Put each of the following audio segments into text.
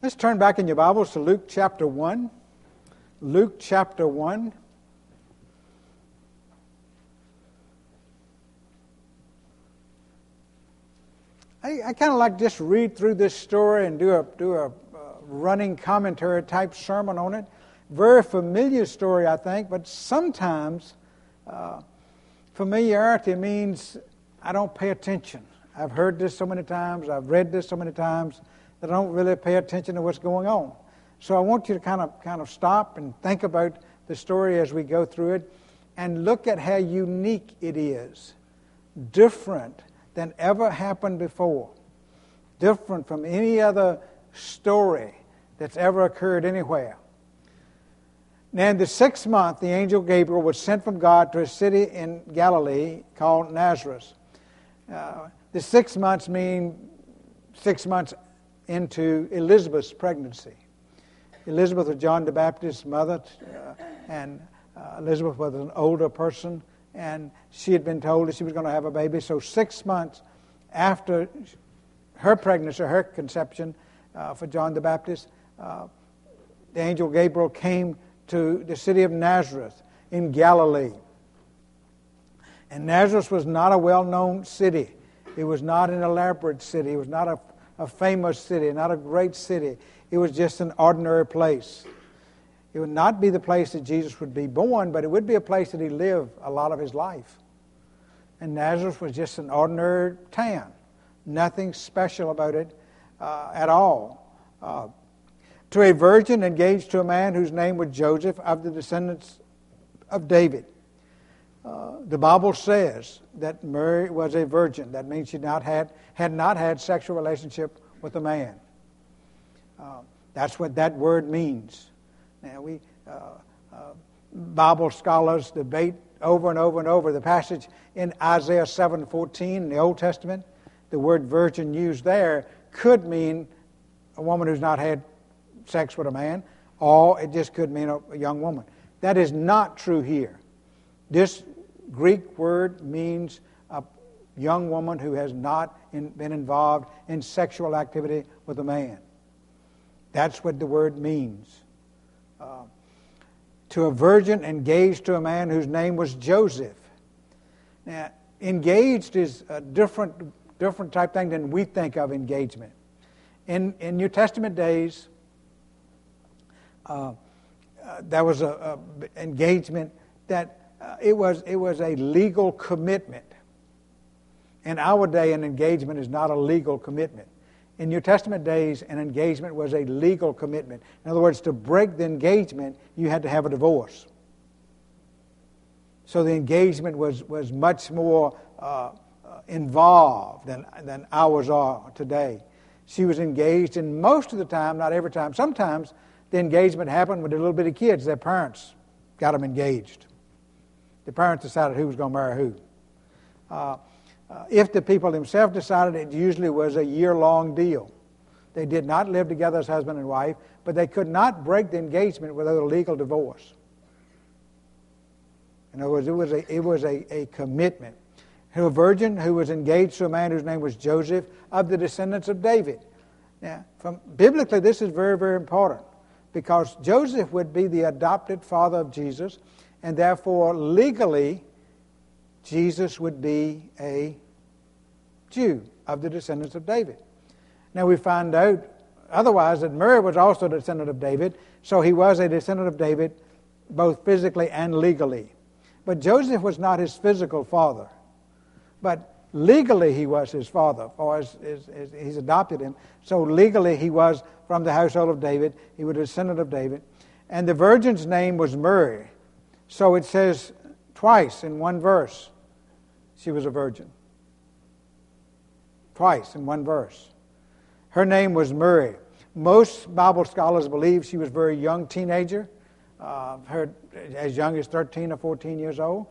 Let's turn back in your Bibles to Luke chapter 1. Luke chapter 1. I kind of like just read through this story and do a running commentary type sermon on it. Very familiar story, I think, but sometimes familiarity means I don't pay attention. I've heard this so many times, I've read this so many times, that I don't really pay attention to what's going on. So I want you to kind of stop and think about the story as we go through it and look at how unique it is. Different than ever happened before. Different from any other story that's ever occurred anywhere. Now in the 6th month, the angel Gabriel was sent from God to a city in Galilee called Nazareth. The 6 months mean 6 months into Elizabeth's pregnancy. Elizabeth was John the Baptist's mother, and Elizabeth was an older person, and she had been told that she was going to have a baby. So 6 months after her pregnancy, her conception for John the Baptist, the angel Gabriel came to the city of Nazareth in Galilee. And Nazareth was not a well-known city. It was not an elaborate city. It was not a famous city, not a great city. It was just an ordinary place. It would not be the place that Jesus would be born, but it would be a place that he lived a lot of his life. And Nazareth was just an ordinary town. Nothing special about it at all. To a virgin engaged to a man whose name was Joseph, of the descendants of David. The Bible says that Mary was a virgin. That means she had not had sexual relationship with a man. That's what that word means. Now Bible scholars debate over and over and over the passage in Isaiah 7:14 in the Old Testament. The word virgin used there could mean a woman who's not had sex with a man, or it just could mean a young woman. That is not true here. This Greek word means a young woman who has not been involved in sexual activity with a man. That's what the word means. To a virgin engaged to a man whose name was Joseph. Now, engaged is a different type thing than we think of engagement. In New Testament days, there was a engagement that it was a legal commitment. In our day, an engagement is not a legal commitment. In New Testament days, an engagement was a legal commitment. In other words, to break the engagement, you had to have a divorce. So the engagement was much more involved than ours are today. She was engaged, and most of the time, not every time, sometimes the engagement happened with the little bitty kids. Their parents got them engaged. The parents decided who was going to marry who. If the people themselves decided, it usually was a year-long deal. They did not live together as husband and wife, but they could not break the engagement without a legal divorce. In other words, it was a commitment. A virgin who was engaged to a man whose name was Joseph, of the descendants of David. Now, biblically, this is very, very important, because Joseph would be the adopted father of Jesus, and therefore, legally, Jesus would be a Jew of the descendants of David. Now we find out otherwise that Mary was also a descendant of David, so he was a descendant of David both physically and legally. But Joseph was not his physical father, but legally he was his father, for he's adopted him. So legally he was from the household of David. He was a descendant of David. And the virgin's name was Mary. So it says twice in one verse she was a virgin. Twice in one verse. Her name was Mary. Most Bible scholars believe she was a very young teenager, as young as 13 or 14 years old.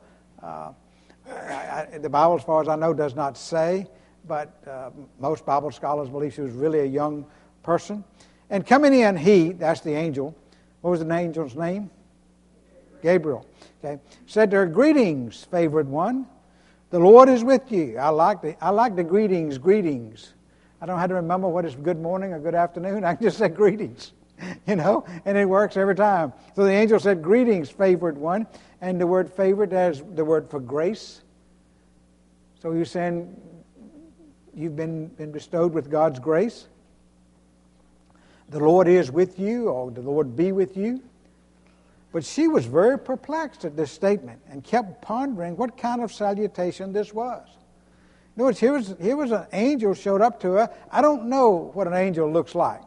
The Bible, as far as I know, does not say, but most Bible scholars believe she was really a young person. And coming in, that's the angel. What was the angel's name? Gabriel. Okay. Said to her, "Greetings, favored one. The Lord is with you." I like the greetings. I don't have to remember what is good morning or good afternoon. I can just say greetings, and it works every time. So the angel said, greetings, favored one. And the word favored is the word for grace. So you're saying you've been bestowed with God's grace? The Lord is with you, or the Lord be with you. But she was very perplexed at this statement and kept pondering what kind of salutation this was. In other words, here was an angel showed up to her. I don't know what an angel looks like.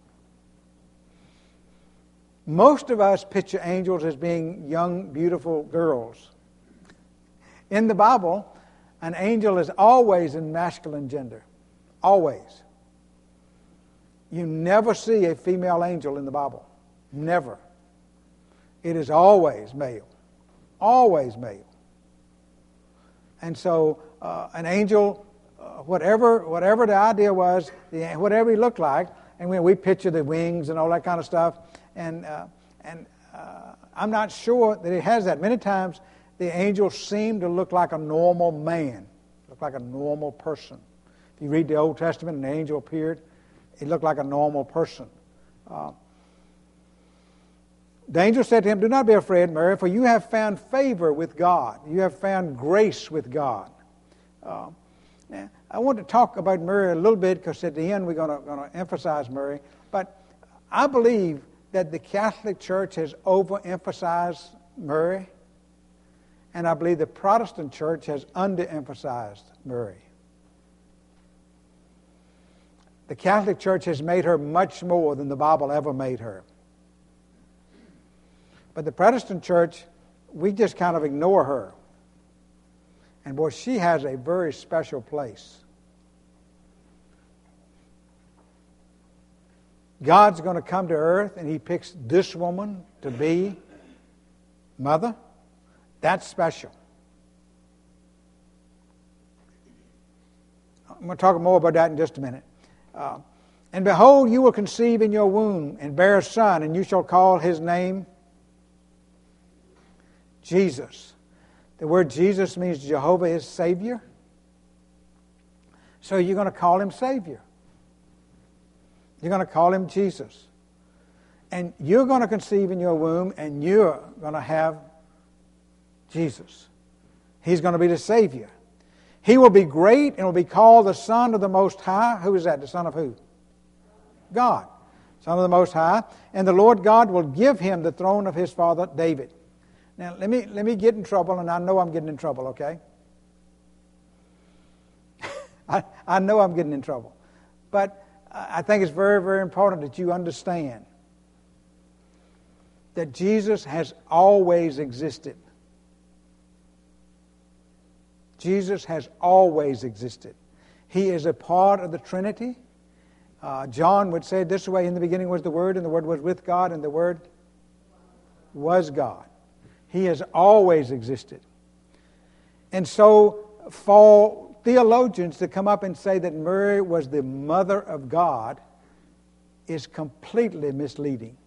Most of us picture angels as being young, beautiful girls. In the Bible, an angel is always in masculine gender. Always. You never see a female angel in the Bible. Never. It is always male. Always male. And so an angel, whatever the idea was, whatever he looked like, and we picture the wings and all that kind of stuff, and I'm not sure that it has that. Many times the angel seemed to look like a normal man, look like a normal person. If you read the Old Testament and the angel appeared, it looked like a normal person. The angel said to him, do not be afraid, Mary, for you have found favor with God. You have found grace with God. I want to talk about Mary a little bit because at the end we're going to emphasize Mary. But I believe that the Catholic Church has overemphasized Mary, and I believe the Protestant Church has underemphasized Mary. The Catholic Church has made her much more than the Bible ever made her. But the Protestant Church, we just kind of ignore her. And boy, she has a very special place. God's going to come to earth and he picks this woman to be mother. That's special. I'm going to talk more about that in just a minute. And behold, you will conceive in your womb and bear a son, and you shall call his name Jesus. The word Jesus means Jehovah is Savior. So you're going to call him Savior. You're going to call him Jesus. And you're going to conceive in your womb and you're going to have Jesus. He's going to be the Savior. He will be great and will be called the Son of the Most High. Who is that? The Son of who? God. Son of the Most High. And the Lord God will give him the throne of his father David. Now, let me get in trouble, and I know I'm getting in trouble, okay? I know I'm getting in trouble. But I think it's very, very important that you understand that Jesus has always existed. Jesus has always existed. He is a part of the Trinity. John would say it this way, in the beginning was the Word, and the Word was with God, and the Word was God. He has always existed. And so for theologians to come up and say that Mary was the mother of God is completely misleading.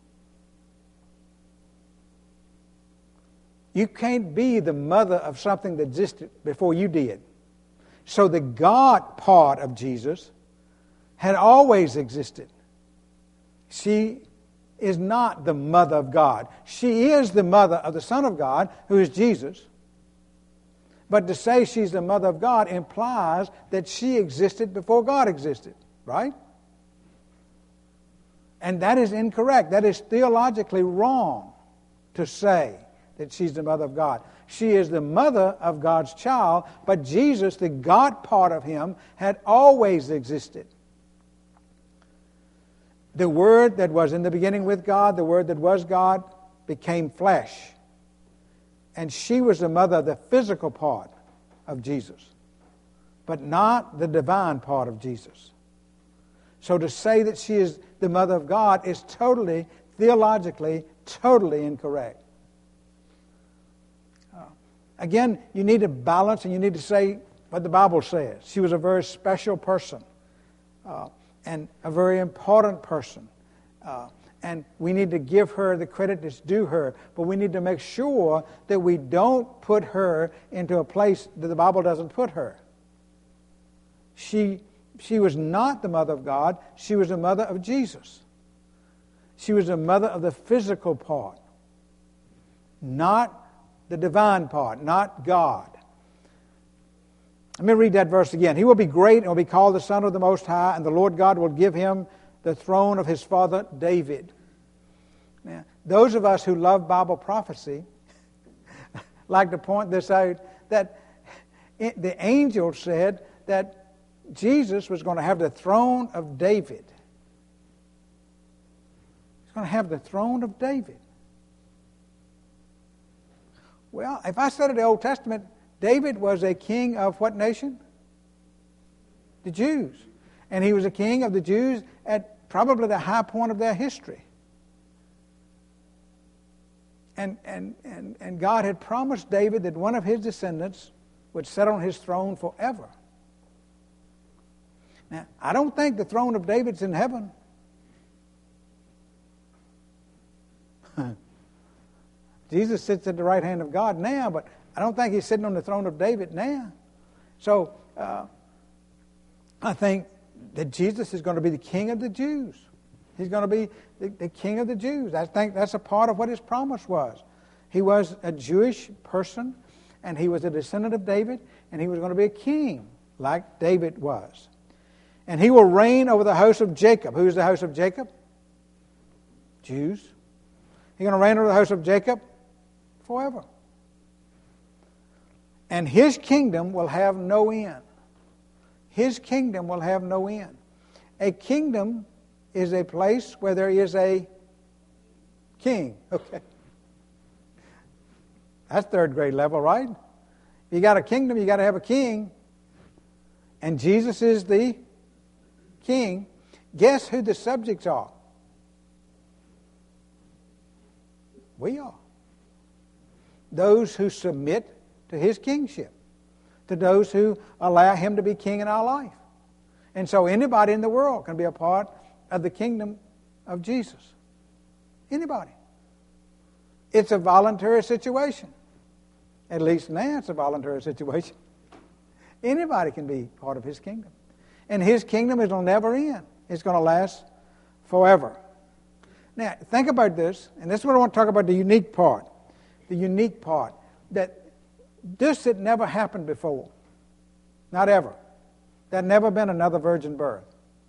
You can't be the mother of something that existed before you did. So the God part of Jesus had always existed. She is not the mother of God. She is the mother of the Son of God, who is Jesus. But to say she's the mother of God implies that she existed before God existed, right? And that is incorrect. That is theologically wrong to say that she's the mother of God. She is the mother of God's child, but Jesus, the God part of him, had always existed. The Word that was in the beginning with God, the Word that was God, became flesh. And she was the mother of the physical part of Jesus, but not the divine part of Jesus. So to say that she is the mother of God is totally, theologically, totally incorrect. Again, you need to balance and you need to say what the Bible says. She was a very special person. And a very important person. And we need to give her the credit that's due her. But we need to make sure that we don't put her into a place that the Bible doesn't put her. She she was not the mother of God. She was the mother of Jesus. She was the mother of the physical part, not the divine part, not God. Let me read that verse again. He will be great and will be called the Son of the Most High, and the Lord God will give him the throne of his father David. Now, those of us who love Bible prophecy like to point this out, that the angel said that Jesus was going to have the throne of David. He's going to have the throne of David. Well, if I study the Old Testament, David was a king of what nation? The Jews. And he was a king of the Jews at probably the high point of their history. And God had promised David that one of his descendants would sit on his throne forever. Now, I don't think the throne of David's in heaven. Jesus sits at the right hand of God now, but I don't think he's sitting on the throne of David now. So I think that Jesus is going to be the king of the Jews. He's going to be the king of the Jews. I think that's a part of what his promise was. He was a Jewish person, and he was a descendant of David, and he was going to be a king like David was. And he will reign over the house of Jacob. Who's the house of Jacob? Jews. He's going to reign over the house of Jacob forever. And his kingdom will have no end. His kingdom will have no end. A kingdom is a place where there is a king. Okay. That's third grade level, right? You got a kingdom, you got to have a king. And Jesus is the king. Guess who the subjects are? We are. Those who submit to his kingship. To those who allow him to be king in our life. And so anybody in the world can be a part of the kingdom of Jesus. Anybody. It's a voluntary situation. At least now it's a voluntary situation. Anybody can be part of his kingdom. And his kingdom will never end. It's going to last forever. Now, think about this, and this is what I want to talk about, the unique part. The unique part. That this had never happened before. Not ever. There had never been another virgin birth.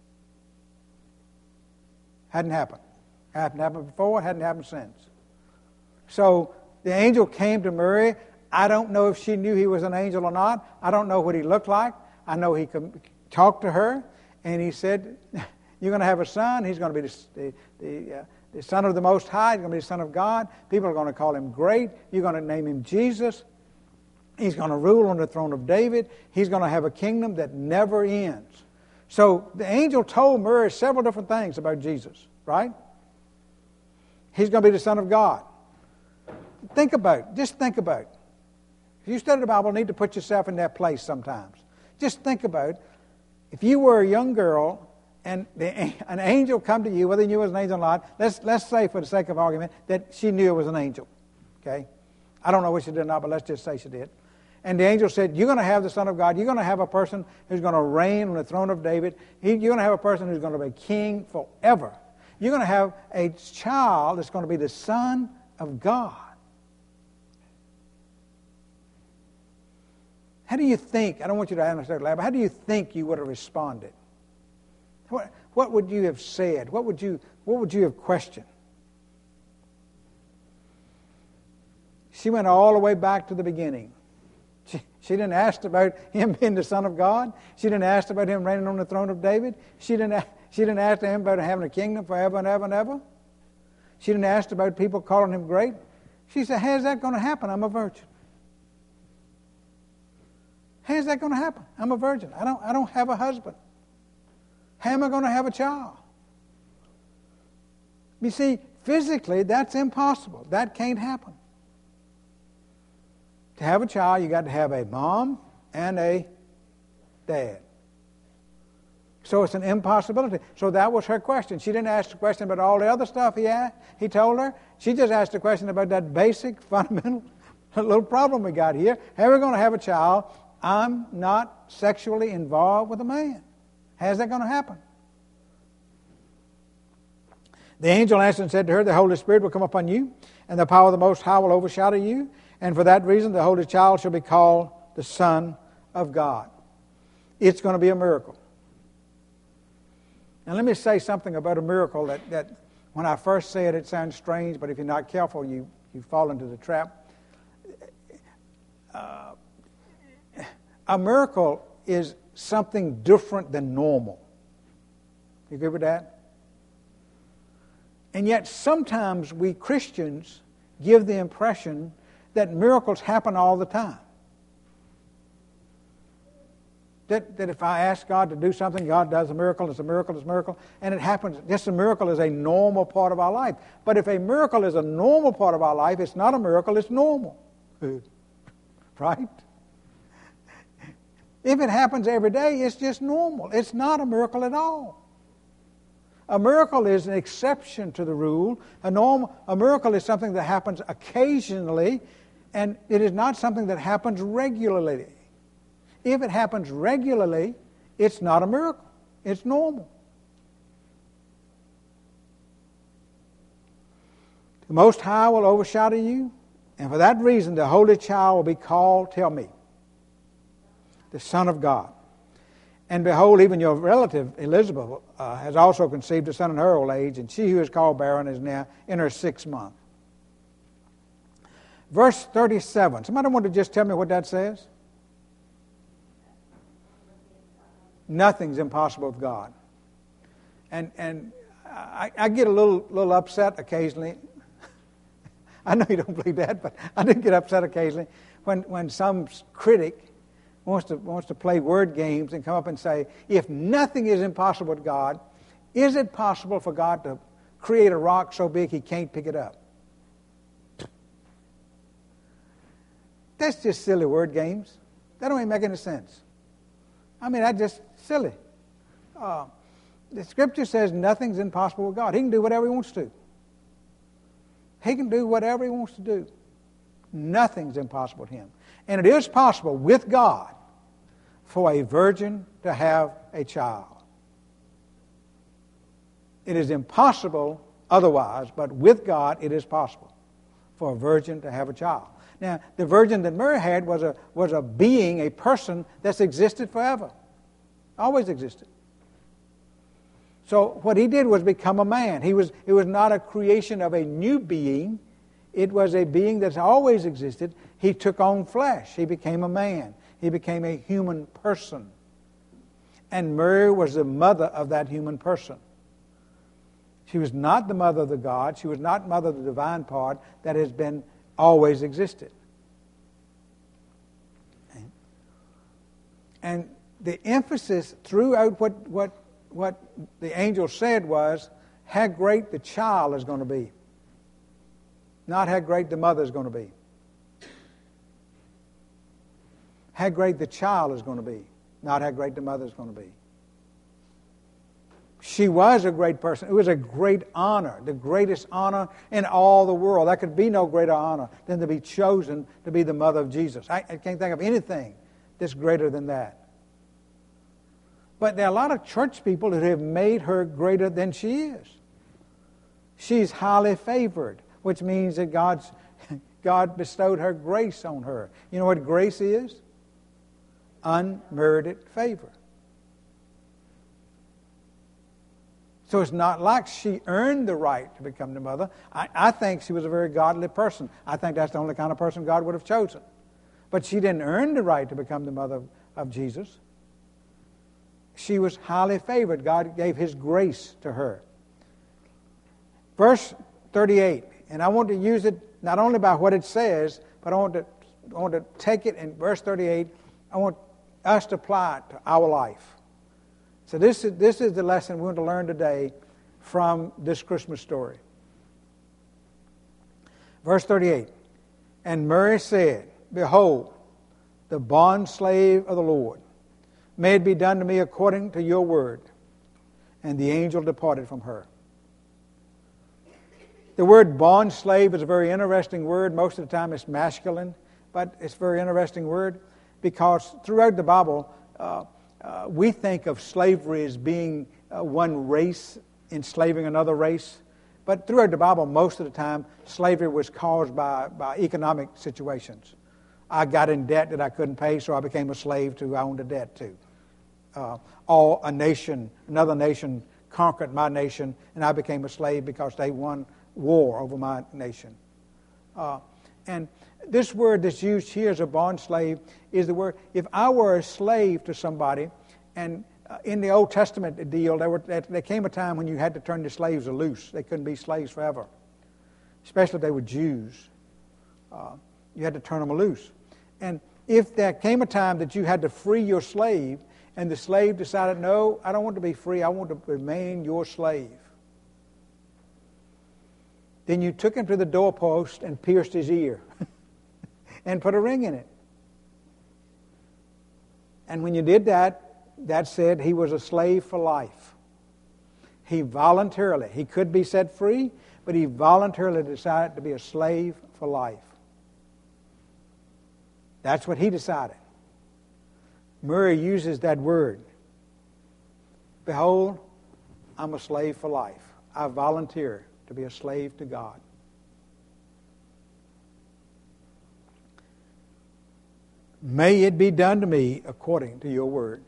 Hadn't happened. Hadn't happened before, hadn't happened since. So the angel came to Mary. I don't know if she knew he was an angel or not. I don't know what he looked like. I know he could talk to her, and he said, you're going to have a son. He's going to be the Son of the Most High. He's going to be the Son of God. People are going to call him great. You're going to name him Jesus. He's going to rule on the throne of David. He's going to have a kingdom that never ends. So the angel told Mary several different things about Jesus, right? He's going to be the Son of God. Think about it. Just think about it. If you study the Bible, you need to put yourself in that place sometimes. Just think about it. If you were a young girl and an angel come to you, whether you knew it was an angel or not, let's say for the sake of argument that she knew it was an angel. Okay? I don't know what she did or not, but let's just say she did. And the angel said, you're going to have the Son of God. You're going to have a person who's going to reign on the throne of David. You're going to have a person who's going to be king forever. You're going to have a child that's going to be the Son of God. How do you think, I don't want you to answer that, but how do you think you would have responded? What would you have said? What would you have questioned? She went all the way back to the beginning. She didn't ask about him being the Son of God. She didn't ask about him reigning on the throne of David. She didn't ask him about having a kingdom forever and ever and ever. She didn't ask about people calling him great. She said, how's that going to happen? I'm a virgin. How's that going to happen? I'm a virgin. I don't have a husband. How am I going to have a child? You see, physically, that's impossible. That can't happen. To have a child, you got to have a mom and a dad. So it's an impossibility. So that was her question. She didn't ask the question about all the other stuff he told her. She just asked the question about that basic, fundamental little problem we got here. How are we going to have a child? I'm not sexually involved with a man. How's that going to happen? The angel answered and said to her, the Holy Spirit will come upon you, and the power of the Most High will overshadow you. And for that reason, the Holy Child shall be called the Son of God. It's going to be a miracle. And let me say something about a miracle that when I first say it, it sounds strange, but if you're not careful, you fall into the trap. A miracle is something different than normal. You agree with that? And yet sometimes we Christians give the impression that miracles happen all the time. That if I ask God to do something, God does a miracle, it's a miracle, it's a miracle, and it happens. Just a miracle is a normal part of our life. But if a miracle is a normal part of our life, it's not a miracle, it's normal. Right? If it happens every day, it's just normal. It's not a miracle at all. A miracle is an exception to the rule. A miracle is something that happens occasionally, and it is not something that happens regularly. If it happens regularly, it's not a miracle. It's normal. The Most High will overshadow you, and for that reason the Holy Child will be called, tell me, the Son of God. And behold, even your relative Elizabeth has also conceived a son in her old age, and she who is called barren is now in her 6th month. Verse 37. Somebody want to just tell me what that says? Nothing's impossible with God. And I get a little upset occasionally. I know you don't believe that, but I do get upset occasionally when some critic wants to play word games and come up and say, if nothing is impossible with God, is it possible for God to create a rock so big he can't pick it up? That's just silly word games. That don't even make any sense. I mean, that's just silly. The Scripture says nothing's impossible with God. He can do whatever he wants to. He can do whatever he wants to do. Nothing's impossible with him. And it is possible with God for a virgin to have a child. It is impossible otherwise, but with God it is possible for a virgin to have a child. Now, the virgin that Mary had was a being, a person that's existed forever. Always existed. So what he did was become a man. It was not a creation of a new being. It was a being that's always existed. He took on flesh. He became a man. He became a human person. And Mary was the mother of that human person. She was not the mother of the God. She was not mother of the divine part that has been always existed. And the emphasis throughout what the angel said was how great the child is going to be. Not how great the mother is going to be. How great the child is going to be. Not how great the mother is going to be. She was a great person. It was a great honor, the greatest honor in all the world. There could be no greater honor than to be chosen to be the mother of Jesus. I can't think of anything that's greater than that. But there are a lot of church people that have made her greater than she is. She's highly favored, which means that God bestowed her grace on her. You know what grace is? Unmerited favor. So it's not like she earned the right to become the mother. I think she was a very godly person. I think that's the only kind of person God would have chosen. But she didn't earn the right to become the mother of Jesus. She was highly favored. God gave His grace to her. Verse 38, and I want to use it not only by what it says, but I want to take it in verse 38. I want us to apply it to our life. So this is the lesson we want to learn today from this Christmas story. Verse 38, and Mary said, behold, the bondslave of the Lord, may it be done to me according to your word. And the angel departed from her. The word bondslave is a very interesting word. Most of the time it's masculine, but it's a very interesting word because throughout the Bible, we think of slavery as being one race enslaving another race. But throughout the Bible, most of the time, slavery was caused by economic situations. I got in debt that I couldn't pay, so I became a slave to who I owned a debt to. Or another nation conquered my nation, and I became a slave because they won war over my nation. And this word that's used here as a bond slave is the word, if I were a slave to somebody, and in the Old Testament deal, there came a time when you had to turn the slaves loose. They couldn't be slaves forever, especially if they were Jews. You had to turn them loose. And if there came a time that you had to free your slave, and the slave decided, no, I don't want to be free, I want to remain your slave, then you took him to the doorpost and pierced his ear and put a ring in it. And when you did that, that said he was a slave for life. He voluntarily, he could be set free, but he voluntarily decided to be a slave for life. That's what he decided. Murray uses that word. Behold, I'm a slave for life. I volunteer to be a slave to God. May it be done to me according to your word.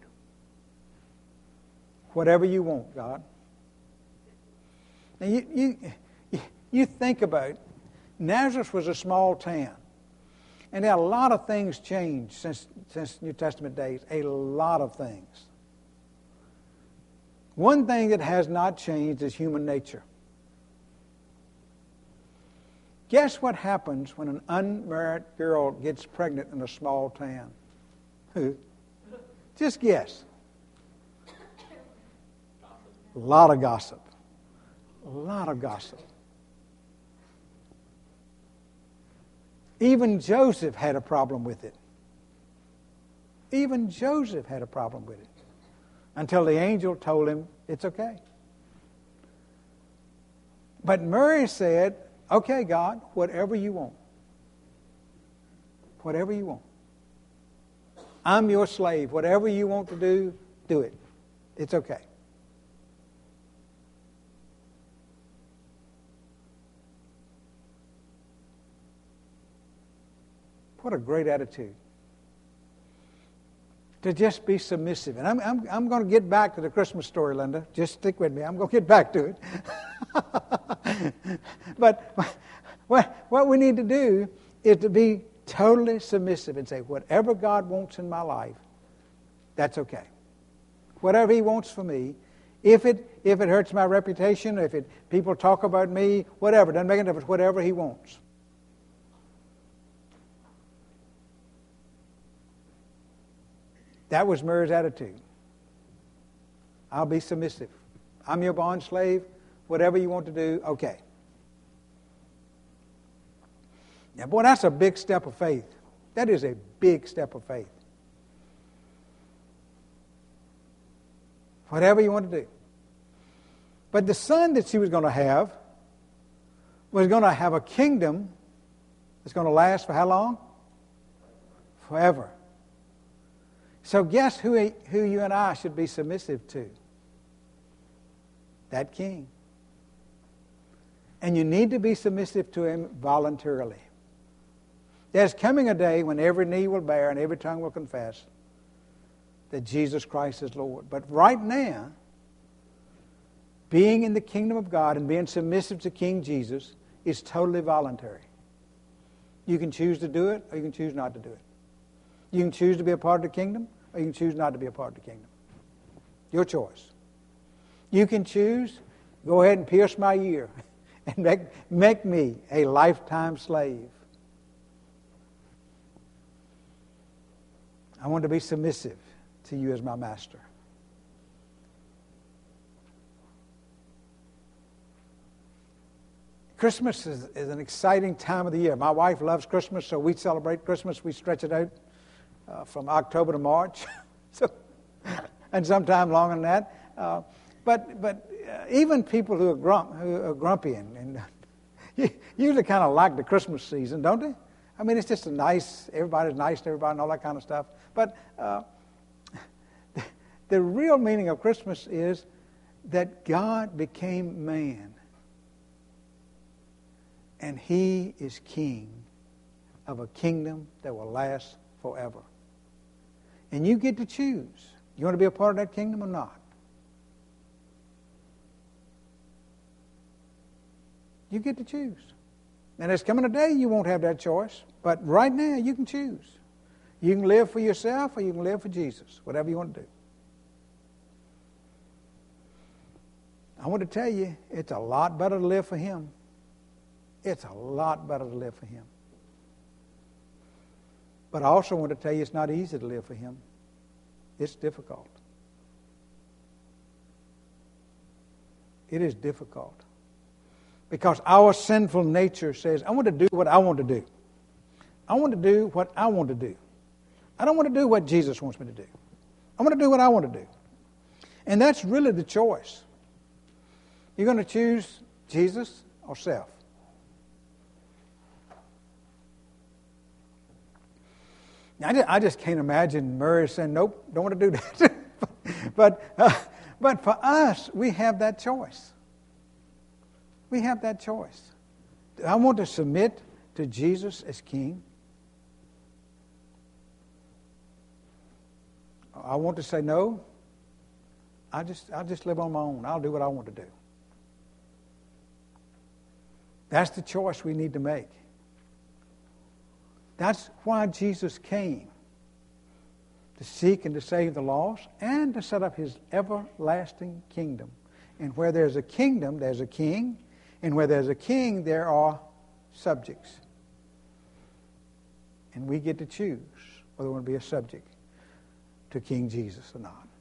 Whatever you want, God. Now you think about, Nazareth was a small town. And a lot of things changed since New Testament days. A lot of things. One thing that has not changed is human nature. Guess what happens when an unmarried girl gets pregnant in a small town? Just guess. A lot of gossip. A lot of gossip. Even Joseph had a problem with it. Even Joseph had a problem with it. Until the angel told him it's okay. But Mary said, okay, God, whatever you want. Whatever you want. I'm your slave. Whatever you want to do, do it. It's okay. What a great attitude. To just be submissive. And I'm going to get back to the Christmas story, Linda. Just stick with me. I'm going to get back to it. But what we need to do is to be totally submissive and say, whatever God wants in my life, that's okay. Whatever He wants for me, if it hurts my reputation, if people talk about me, whatever, doesn't make a difference, whatever He wants. That was Mary's attitude. I'll be submissive. I'm your bond slave. Whatever you want to do, okay. Now, boy, that's a big step of faith. That is a big step of faith. Whatever you want to do. But the son that she was going to have was going to have a kingdom that's going to last for how long? Forever. So guess who you and I should be submissive to? That king. And you need to be submissive to him voluntarily. There's coming a day when every knee will bear and every tongue will confess that Jesus Christ is Lord. But right now, being in the kingdom of God and being submissive to King Jesus is totally voluntary. You can choose to do it or you can choose not to do it. You can choose to be a part of the kingdom, or you can choose not to be a part of the kingdom. Your choice. You can choose, go ahead and pierce my ear and make me a lifetime slave. I want to be submissive to you as my master. Christmas is an exciting time of the year. My wife loves Christmas, so we celebrate Christmas. We stretch it out from October to March, and sometime longer than that. But even people who are grumpy and usually kind of like the Christmas season, don't they? I mean, it's just everybody's nice to everybody and all that kind of stuff. But the real meaning of Christmas is that God became man. And He is king of a kingdom that will last forever. And you get to choose. You want to be a part of that kingdom or not? You get to choose. And there's coming a day you won't have that choice. But right now you can choose. You can live for yourself or you can live for Jesus. Whatever you want to do. I want to tell you, it's a lot better to live for Him. It's a lot better to live for Him. But I also want to tell you it's not easy to live for Him. It's difficult. It is difficult. Because our sinful nature says, I want to do what I want to do. I want to do what I want to do. I don't want to do what Jesus wants me to do. I want to do what I want to do. And that's really the choice. You're going to choose Jesus or self. I just can't imagine Murray saying, nope, don't want to do that. But for us, we have that choice. We have that choice. I want to submit to Jesus as King. I want to say, no, I'll just live on my own. I'll do what I want to do. That's the choice we need to make. That's why Jesus came, to seek and to save the lost and to set up His everlasting kingdom. And where there's a kingdom, there's a king. And where there's a king, there are subjects. And we get to choose whether we want to be a subject to King Jesus or not.